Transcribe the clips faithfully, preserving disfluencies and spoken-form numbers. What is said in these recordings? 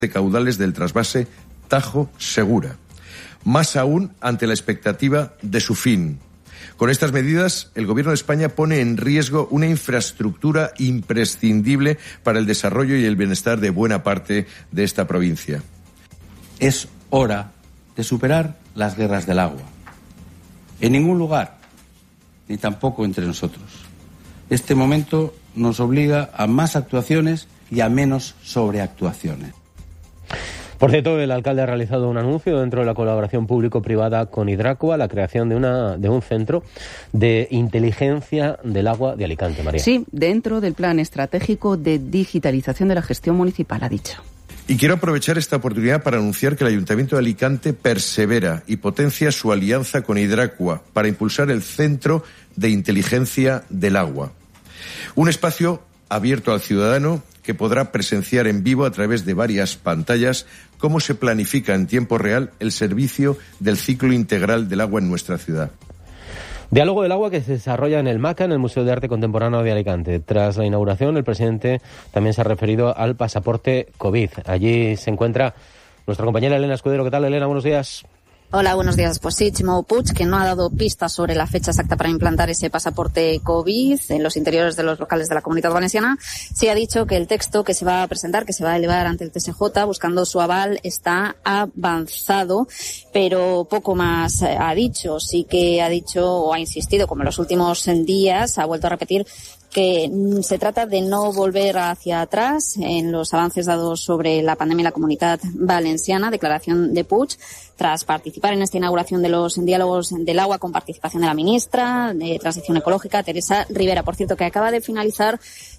de caudales del trasvase Tajo-Segura, más aún ante la expectativa de su fin. Con estas medidas, el Gobierno de España pone en riesgo una infraestructura imprescindible para el desarrollo y el bienestar de buena parte de esta provincia. Es hora de superar las guerras del agua. En ningún lugar, ni tampoco entre nosotros. Este momento nos obliga a más actuaciones y a menos sobreactuaciones. Por cierto, el alcalde ha realizado un anuncio dentro de la colaboración público-privada con Hidracua, la creación de una de un centro de inteligencia del agua de Alicante, María. Sí, dentro del plan estratégico de digitalización de la gestión municipal, ha dicho. Y quiero aprovechar esta oportunidad para anunciar que el Ayuntamiento de Alicante persevera y potencia su alianza con Hidracua para impulsar el Centro de Inteligencia del Agua. Un espacio abierto al ciudadano que podrá presenciar en vivo a través de varias pantallas cómo se planifica en tiempo real el servicio del ciclo integral del agua en nuestra ciudad. Diálogo del agua que se desarrolla en el MACA, en el Museo de Arte Contemporáneo de Alicante. Tras la inauguración, el presidente también se ha referido al pasaporte COVID. Allí se encuentra nuestra compañera Elena Escudero. ¿Qué tal, Elena? Buenos días. Hola, buenos días. Pues sí, Ximo Puig, que no ha dado pistas sobre la fecha exacta para implantar ese pasaporte COVID en los interiores de los locales de la Comunidad Valenciana, sí ha dicho que el texto que se va a presentar, que se va a elevar ante el T S J buscando su aval, está avanzado, pero poco más ha dicho. Sí que ha dicho o ha insistido, como en los últimos días, ha vuelto a repetir que se trata de no volver hacia atrás en los avances dados sobre la pandemia en la Comunidad Valenciana. Declaración de Puig tras participar en esta inauguración de los diálogos del agua con participación de la ministra de Transición Ecológica, Teresa Rivera, por cierto, que acaba de finalizar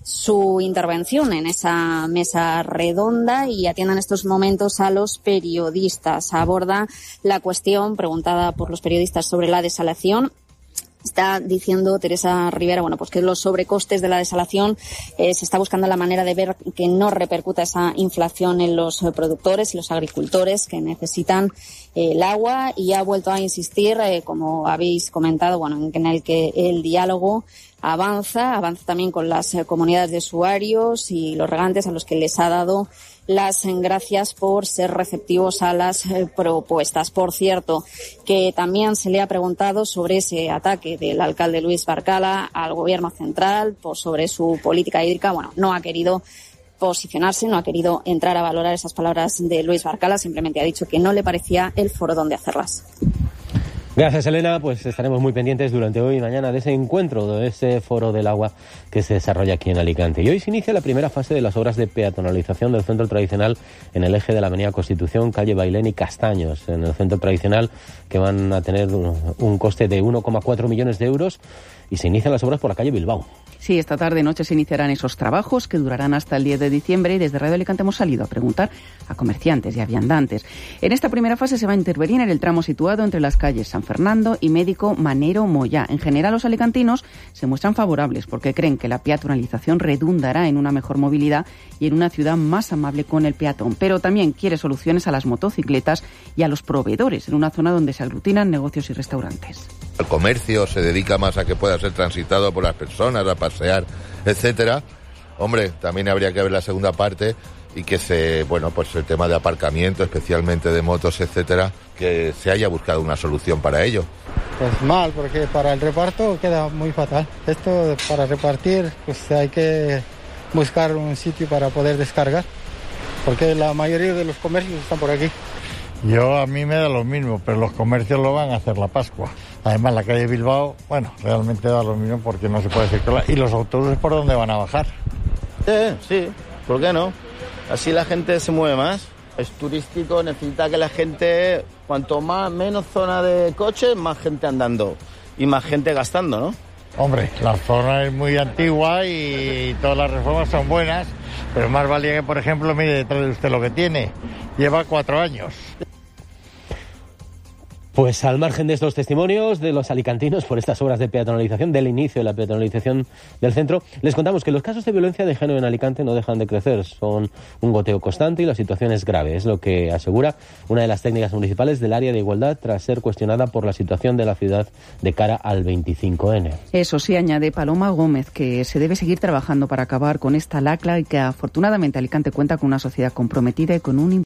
su intervención en esa mesa redonda y atiende en estos momentos a los periodistas. Aborda la cuestión preguntada por los periodistas sobre la desalación. Está diciendo Teresa Rivera, bueno, pues que los sobrecostes de la desalación eh, se está buscando la manera de ver que no repercuta esa inflación en los eh, productores y los agricultores que necesitan eh, el agua, y ha vuelto a insistir, eh, como habéis comentado, bueno, en, en el que el diálogo avanza, avanza también con las eh, comunidades de usuarios y los regantes a los que les ha dado las gracias por ser receptivos a las eh, propuestas. Por cierto, que también se le ha preguntado sobre ese ataque del alcalde Luis Barcala al gobierno central, por sobre su política hídrica. Bueno, no ha querido posicionarse, no ha querido entrar a valorar esas palabras de Luis Barcala, simplemente ha dicho que no le parecía el foro donde hacerlas. Gracias, Elena. Pues estaremos muy pendientes durante hoy y mañana de ese encuentro, de ese foro del agua que se desarrolla aquí en Alicante. Y hoy se inicia la primera fase de las obras de peatonalización del centro tradicional en el eje de la avenida Constitución, calle Bailén y Castaños, en el centro tradicional, que van a tener un coste de uno coma cuatro millones de euros, y se inician las obras por la calle Bilbao. Sí, esta tarde noche se iniciarán esos trabajos que durarán hasta el diez de diciembre, y desde Radio Alicante hemos salido a preguntar a comerciantes y a viandantes. En esta primera fase se va a intervenir en el tramo situado entre las calles San Fernando y Médico Manero Moyá. En general, los alicantinos se muestran favorables porque creen que la peatonalización redundará en una mejor movilidad y en una ciudad más amable con el peatón. Pero también quiere soluciones a las motocicletas y a los proveedores en una zona donde se aglutinan negocios y restaurantes. El comercio se dedica más a que pueda ser transitado por las personas, a pasear, etcétera. Hombre, también habría que ver la segunda parte y que se, bueno, pues el tema de aparcamiento, especialmente de motos, etcétera, que se haya buscado una solución para ello. Pues mal, porque para el reparto queda muy fatal. Esto para repartir, pues hay que buscar un sitio para poder descargar, porque la mayoría de los comercios están por aquí. Yo, a mí me da lo mismo, pero los comercios lo van a hacer la Pascua. Además, la calle Bilbao, bueno, realmente da lo mismo porque no se puede circular. ¿Y los autobuses por dónde van a bajar? Sí, sí, ¿por qué no? Así la gente se mueve más. Es turístico, necesita que la gente, cuanto más menos zona de coches, más gente andando y más gente gastando, ¿no? Hombre, la zona es muy antigua y todas las reformas son buenas, pero más valía que, por ejemplo, mire detrás de usted lo que tiene. Lleva cuatro años. Pues al margen de estos testimonios de los alicantinos por estas obras de peatonalización, del inicio de la peatonalización del centro, les contamos que los casos de violencia de género en Alicante no dejan de crecer. Son un goteo constante y la situación es grave. Es lo que asegura una de las técnicas municipales del área de igualdad tras ser cuestionada por la situación de la ciudad de cara al veinticinco ene. Eso sí, añade Paloma Gómez, que se debe seguir trabajando para acabar con esta lacra y que afortunadamente Alicante cuenta con una sociedad comprometida y con un